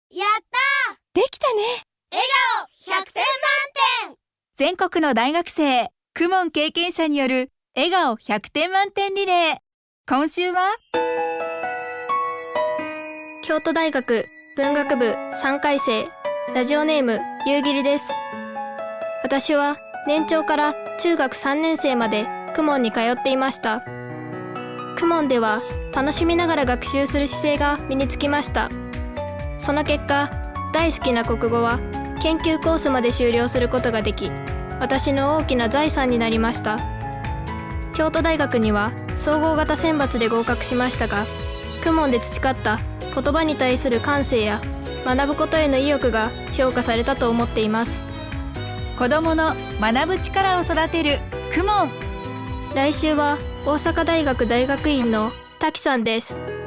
やったー、 できたね。 笑顔100点満点。 全国の大学生、公文経験者による笑顔100点満点リレー。今週は京都大学文学部3回生、ラジオネーム夕霧です。私は年長から中学3年生まで公文に通っていました。公文では楽しみながら学習する姿勢が身につきました。その結果、大好きな国語は研究コースまで修了することができ、私の大きな財産になりました。京都大学には総合型選抜で合格しましたが、公文で培った言葉に対する感性や学ぶことへの意欲が評価されたと思っています。 子どもの学ぶ力を育てる公文。 来週は大阪大学大学院の滝さんです。